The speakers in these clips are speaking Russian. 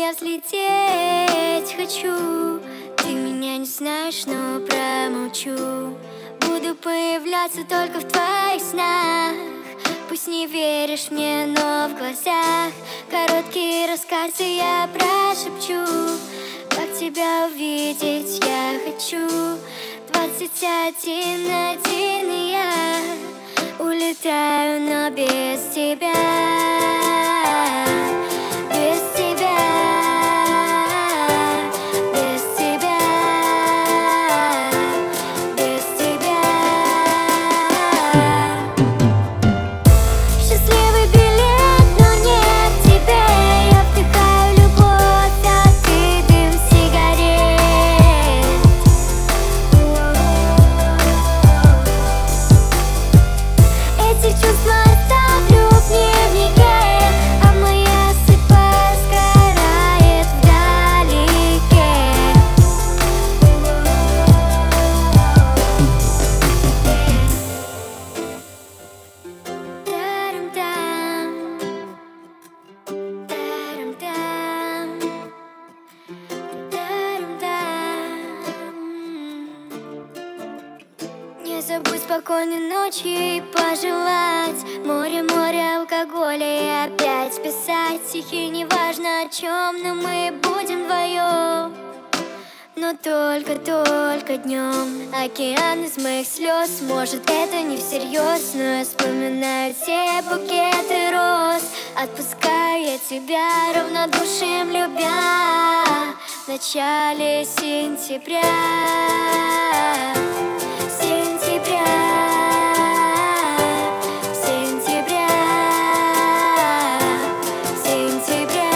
тебя взлететь хочу. Ты меня не знаешь, но промолчу. Буду появляться только в твоих снах. Пусть не веришь мне, но в глазах короткие рассказы я прошепчу. Как тебя увидеть я хочу. 21 и я улетаю, но без тебя. Без тебя. Без тебя. Без тебя. Счастливый билет, но нет тебе. Я вдыхаю любовь, а ты дым сигарет. Эти чувства оставлю в дневнике, а моя судьба сгорает вдалеке. Тарам-там, тарам-там, тарам-там. Не забудь спокойной ночи и пожелать море, море алкоголя и опять писать стихи. Неважно о чем, но мы будем вдвоем. Но только днем. Океан из моих слез. Может, это не всерьез, но я вспоминаю те букеты роз. Отпускаю я тебя равнодушием любя в начале сентября. Сентября. Сентября. Сентября.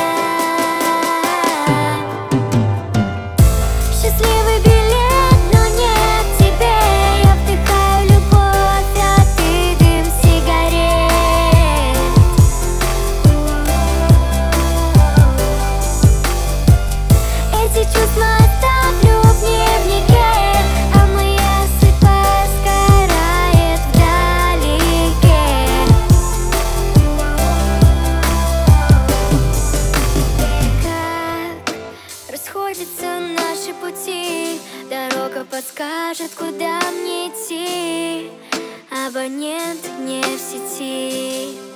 Счастливый билет, но нет тебе. Я вдыхаю любовь, а ты дым сигарет. Эти чувства оставлю в дневнике, а моя судьба сгорает вдалеке. Как расходятся наши пути, дорога подскажет, куда мне идти. Абонент не в сети.